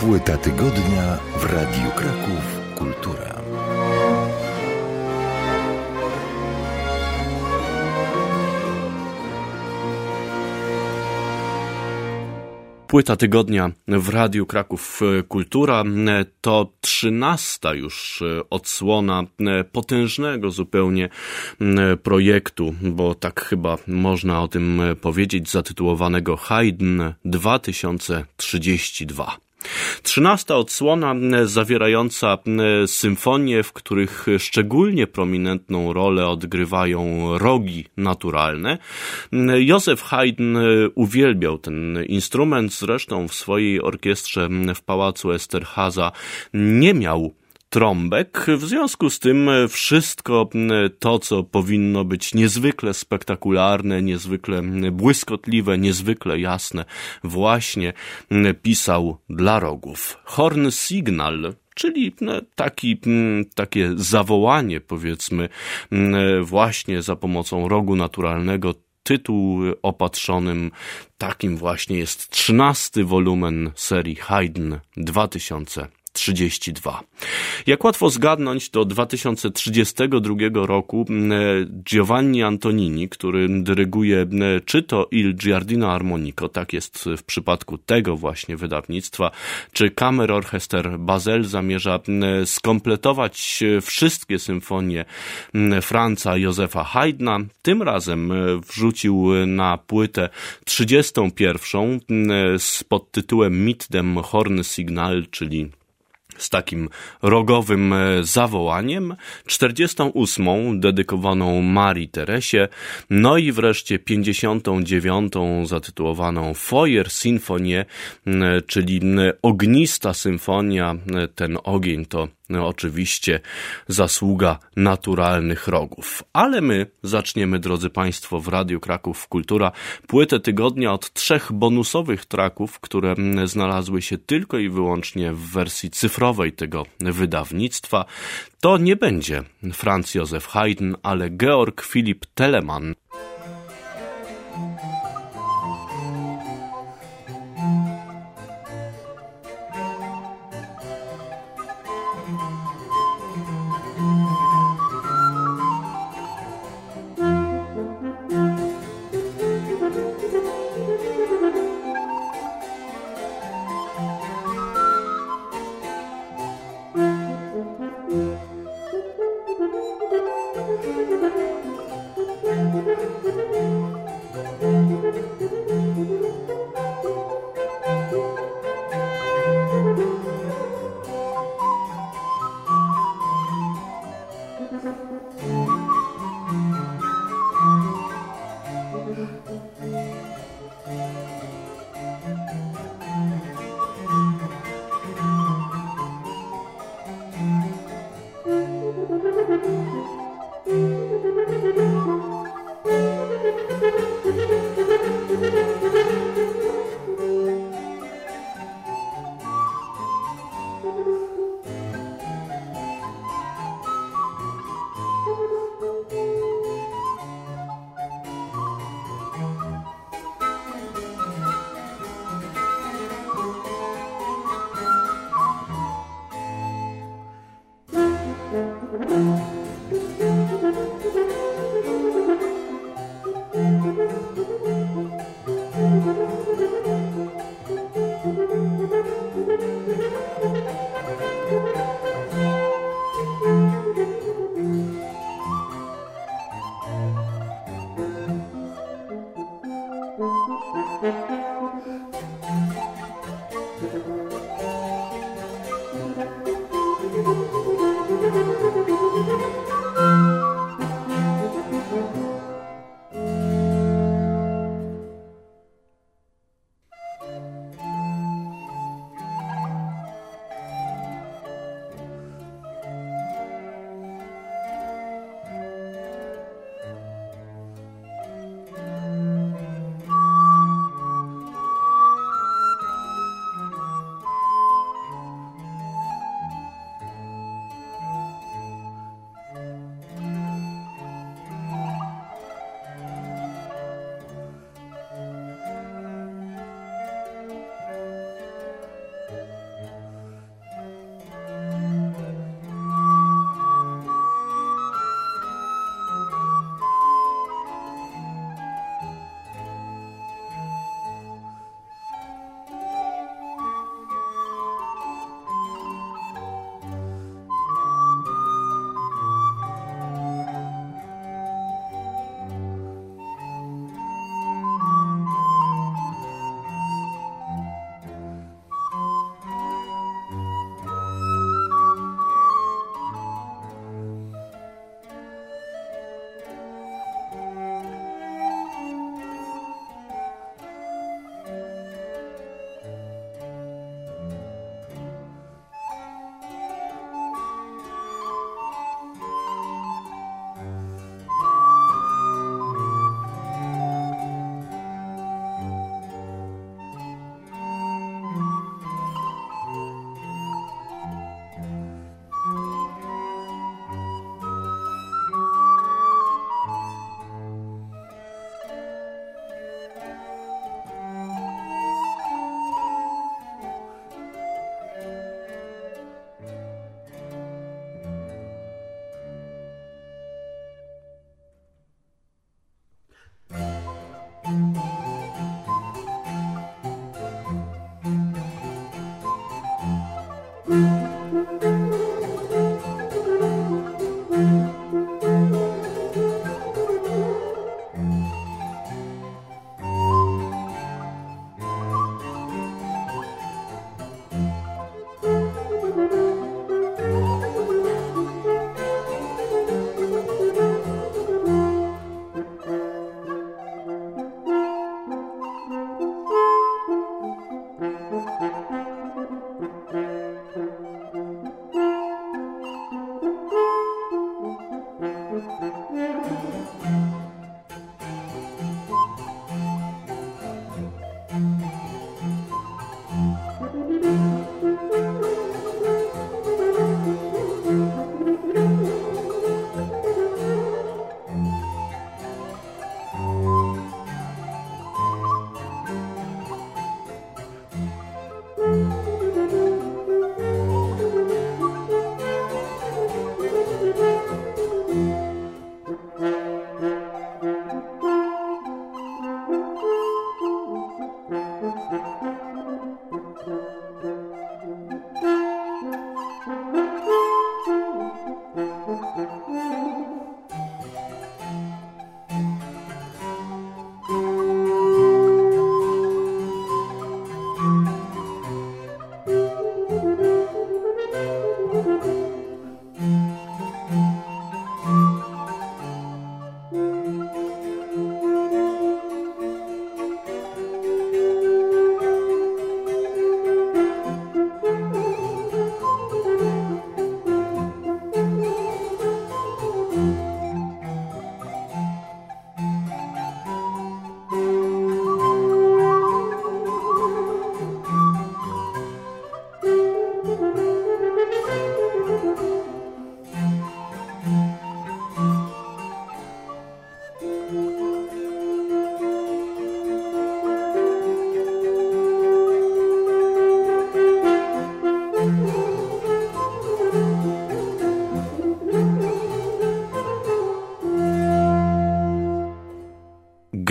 Płyta tygodnia w Radiu Kraków Kultura. Płyta tygodnia w Radiu Kraków Kultura to 13. już odsłona potężnego zupełnie projektu, bo tak chyba można o tym powiedzieć, zatytułowanego Haydn 2032. 13. odsłona zawierająca symfonie, w których szczególnie prominentną rolę odgrywają rogi naturalne. Józef Haydn uwielbiał ten instrument, zresztą w swojej orkiestrze w Pałacu Esterháza nie miał trąbek, w związku z tym wszystko to, co powinno być niezwykle spektakularne, niezwykle błyskotliwe, niezwykle jasne, właśnie pisał dla rogów. Hornsignal, czyli takie zawołanie, powiedzmy, właśnie za pomocą rogu naturalnego. Tytuł opatrzonym takim właśnie jest 13. wolumen serii Haydn 2032. Jak łatwo zgadnąć, do 2032 roku Giovanni Antonini, który dyryguje czy to Il Giardino Armonico, tak jest w przypadku tego właśnie wydawnictwa, czy Kammerorchester Basel, zamierza skompletować wszystkie symfonie Franza Józefa Haydna. Tym razem wrzucił na płytę 31. z podtytułem Mit dem Hornsignal, czyli z takim rogowym zawołaniem, 48. dedykowaną Marii Teresie, no i wreszcie 59. zatytułowaną Feuer Sinfonie, czyli ognista symfonia. Ten ogień to oczywiście zasługa naturalnych rogów. Ale my zaczniemy, drodzy Państwo, w Radiu Kraków Kultura płytę tygodnia od 3 bonusowych tracków, które znalazły się tylko i wyłącznie w wersji cyfrowej tego wydawnictwa. To nie będzie Franz Józef Haydn, ale Georg Philipp Telemann.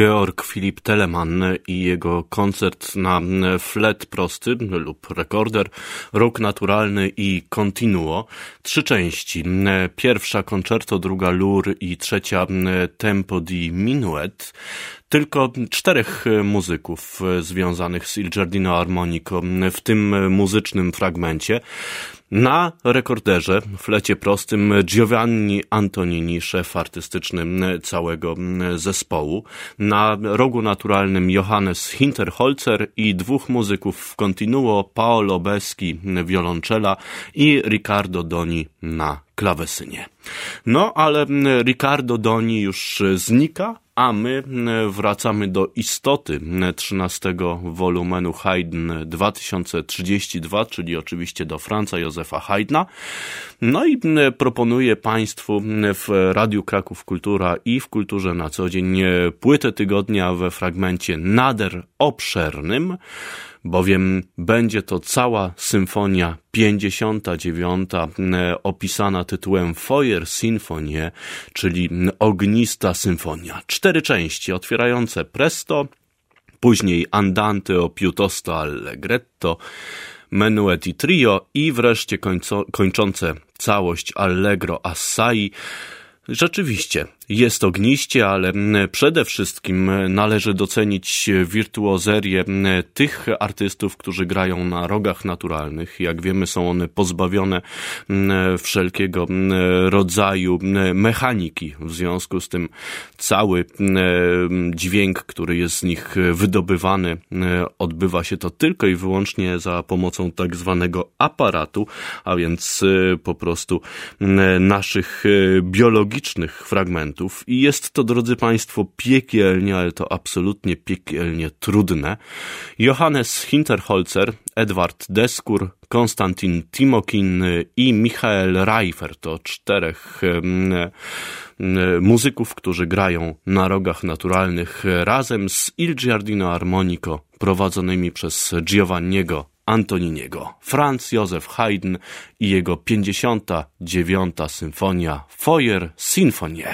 Georg Philipp Telemann i jego koncert na flet prosty lub rekorder, róg naturalny i continuo. 3 części. Pierwsza concerto, druga lur i trzecia tempo di minuet. Tylko 4 muzyków związanych z Il Giardino Armonico w tym muzycznym fragmencie. Na rekorderze, flecie prostym, Giovanni Antonini, szef artystyczny całego zespołu. Na rogu naturalnym Johannes Hinterholzer i 2 muzyków w continuo, Paolo Beschi, wiolonczela i Riccardo Doni na klawesynie. No, ale Riccardo Doni już znika, a my wracamy do istoty 13 wolumenu Haydn 2032, czyli oczywiście do Franza Józefa Haydna. No i proponuję Państwu w Radiu Kraków Kultura i w Kulturze na co dzień płytę tygodnia we fragmencie nader obszernym, bowiem będzie to cała symfonia 59, opisana tytułem Feuer Sinfonie, czyli ognista symfonia. 4 części otwierające presto, później andante o piuttosto allegretto, menuet i trio i wreszcie kończące całość allegro assai. Rzeczywiście, jest ogniście, ale przede wszystkim należy docenić wirtuozerię tych artystów, którzy grają na rogach naturalnych. Jak wiemy, są one pozbawione wszelkiego rodzaju mechaniki. W związku z tym cały dźwięk, który jest z nich wydobywany, odbywa się to tylko i wyłącznie za pomocą tak zwanego aparatu, a więc po prostu naszych biologicznych fragmentów. I jest to, drodzy Państwo, piekielnie, ale to absolutnie piekielnie trudne. Johannes Hinterholzer, Edward Deskur, Konstantin Timokin i Michael Reifer to 4 muzyków, którzy grają na rogach naturalnych razem z Il Giardino Armonico prowadzonymi przez Giovanniego Antoniniego. Franz Józef Haydn i jego 59. symfonia Feuer Sinfonie.